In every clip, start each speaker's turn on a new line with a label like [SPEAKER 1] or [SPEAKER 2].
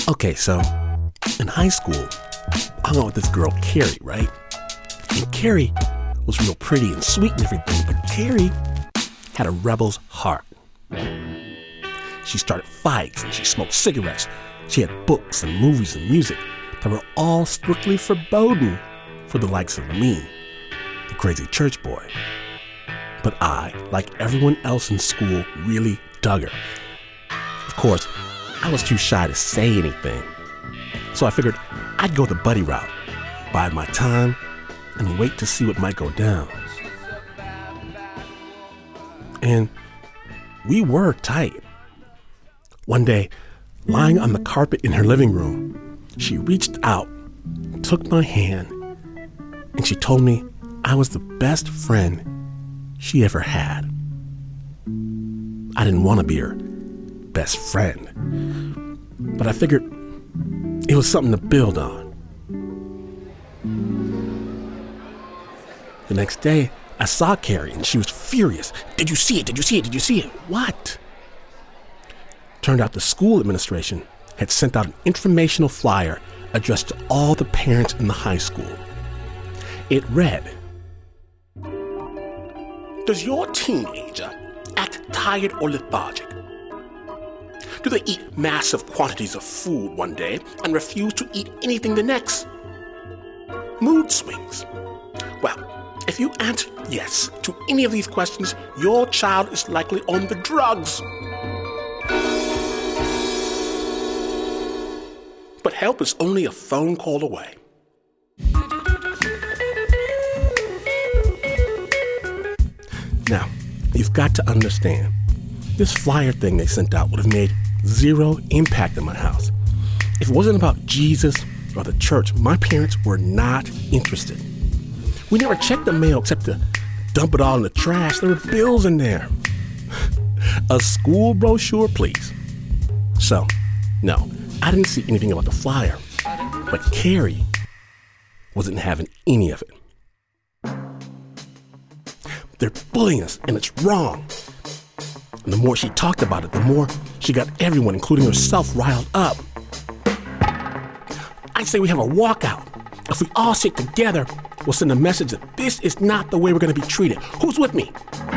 [SPEAKER 1] Okay, so in high school, I hung out with this girl, Carrie, right? And Carrie was real pretty and sweet and everything, but Carrie had a rebel's heart. She started fights and she smoked cigarettes. She had books and movies and music that were all strictly forbidden for the likes of me, the crazy church boy. But I, like everyone else in school, really dug her. Of course, I was too shy to say anything. So I figured I'd go the buddy route, bide my time, and wait to see what might go down. And we were tight. One day, lying on the carpet in her living room, she reached out, took my hand, and she told me I was the best friend she ever had. I didn't want to be her best friend, but I figured it was something to build on. The next day, I saw Carrie and she was furious. Did you see it? Did you see it? Did you see it? What? Turned out the school administration had sent out an informational flyer addressed to all the parents in the high school. It read, "Does your teenager act tired or lethargic? Do they eat massive quantities of food one day and refuse to eat anything the next? Mood swings? Well, if you answer yes to any of these questions, your child is likely on the drugs. But help is only a phone call away." Now, you've got to understand, this flyer thing they sent out would have made zero impact in my house. If it wasn't about Jesus or the church, my parents were not interested. We never checked the mail except to dump it all in the trash. There were bills in there. A school brochure, please. So, no, I didn't see anything about the flyer, but Carrie wasn't having any of it. They're bullying us, and it's wrong. And the more she talked about it, the more she got everyone, including herself, riled up. I say we have a walkout. If we all sit together, we'll send a message that this is not the way we're going to be treated. Who's with me?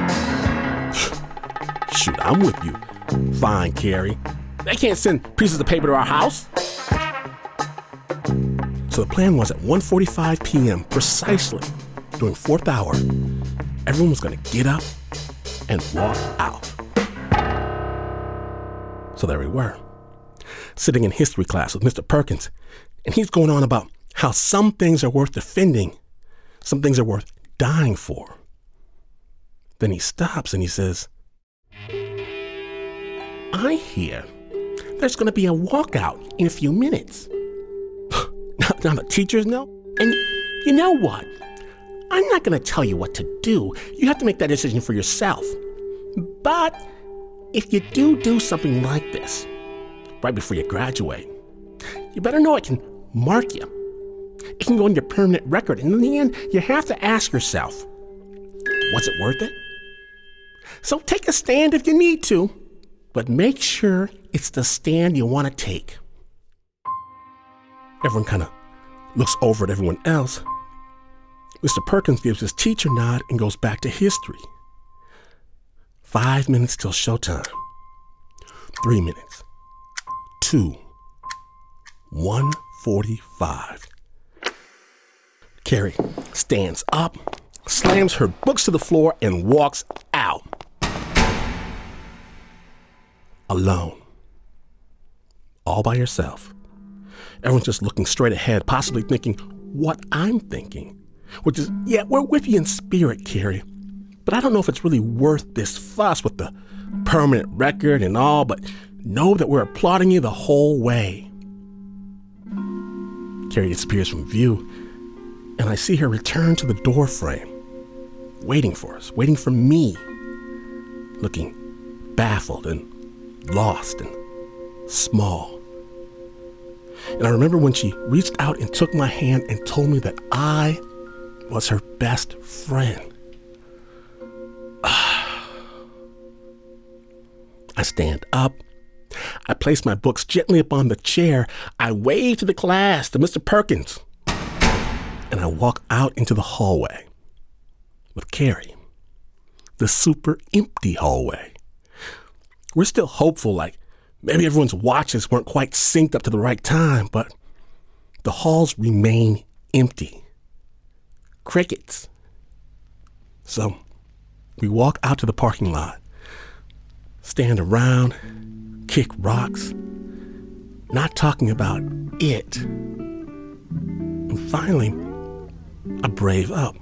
[SPEAKER 1] Shoot, I'm with you. Fine, Carrie. They can't send pieces of paper to our house. So the plan was at 1:45 p.m., precisely during fourth hour, everyone was going to get up and walk out. So there we were, sitting in history class with Mr. Perkins, and he's going on about how some things are worth defending, some things are worth dying for. Then he stops and he says, "I hear there's going to be a walkout in a few minutes." Now the teachers know, and you know what? I'm not going to tell you what to do. You have to make that decision for yourself. But if you do something like this right before you graduate, you better know it can mark you. It can go on your permanent record. And in the end, you have to ask yourself, was it worth it? So take a stand if you need to, but make sure it's the stand you want to take. Everyone kind of looks over at everyone else. Mr. Perkins gives his teacher nod and goes back to history. 5 minutes till showtime. 3 minutes. 2. 1:45. Carrie stands up, slams her books to the floor, and walks out. Alone. All by herself. Everyone's just looking straight ahead, possibly thinking what I'm thinking. Which is, yeah, we're with you in spirit, Carrie. But I don't know if it's really worth this fuss with the permanent record and all, but know that we're applauding you the whole way. Carrie disappears from view, and I see her return to the door frame, waiting for us, waiting for me, looking baffled and lost and small. And I remember when she reached out and took my hand and told me that I was her best friend. I stand up, I placed my books gently upon the chair. I waved to the class, to Mr. Perkins. And I walked out into the hallway with Carrie. The super empty hallway. We're still hopeful, like maybe everyone's watches weren't quite synced up to the right time, but the halls remain empty. Crickets. So we walk out to the parking lot, stand around, kick rocks, not talking about it. And finally, I brave up.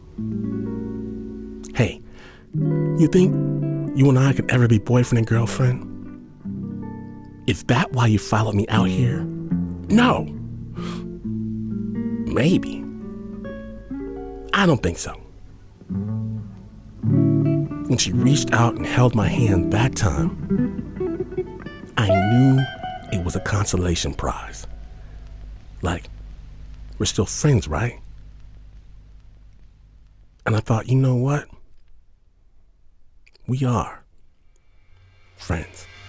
[SPEAKER 1] Hey, you think you and I could ever be boyfriend and girlfriend? Is that why you followed me out here? No. Maybe. I don't think so. When she reached out and held my hand that time, I knew it was a consolation prize. Like, we're still friends, right? And I thought, you know what? We are friends.